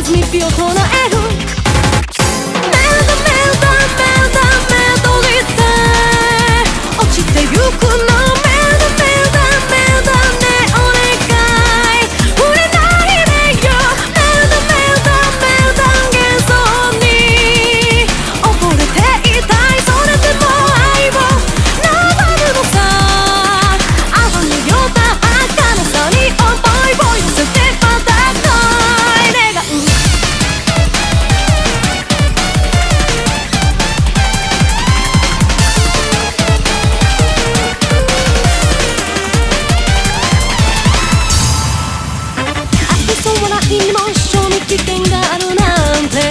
ずみ火を唱える。目だ目だ目だ目閉じて落ちてゆくの。目だ目だ目だねお願い触れないでよ。目だ目だ目だ幻想に溺れていたい。それでも愛を名乗るのさ。泡のような儚さに思いを寄せてまた恋願う。愛想笑いも一緒に危険があるなんて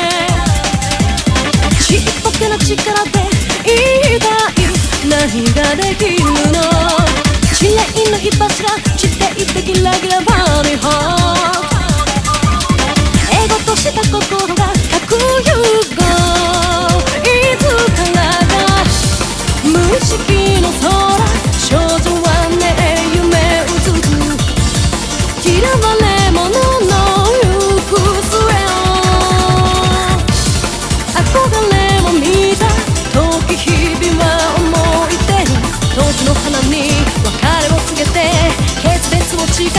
ちっぽけな力で言いたい。何ができるの。知り合いの火柱散っていってギラギラバーニーホーエゴとした心が核融合。いつからか無意識の空少女はね夢うつつ嫌われ者の行く末を憧れも見た時日々は思い出に当時の花に別れを告げて決別を誓った。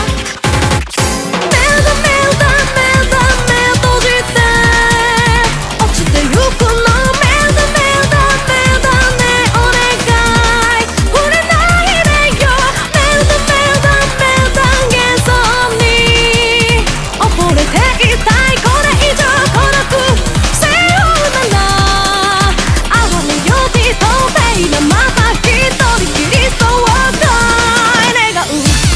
目だ目だ目だ目閉じて落ちてゆくの。目だ目だ目だねお願い触れないでよ。目だ目だ目だ幻想に溺れていたい。これ以上来なくせよなら哀れより透明なまた一人きりそう願う。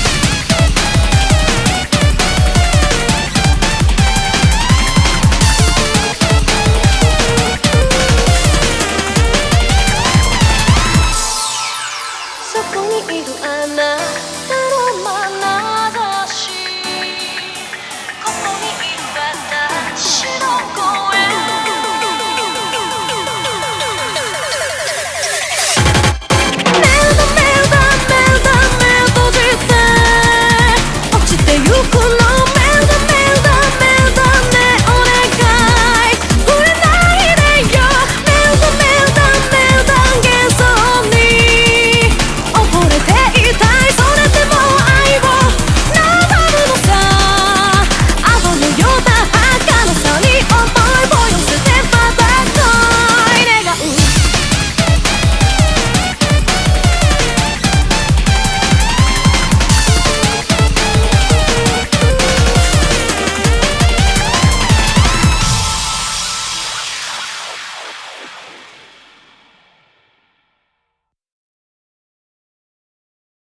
そこにいるあなたの眼差しここにいる私の声。目だ目だ目だ目閉じて落ちてゆくの。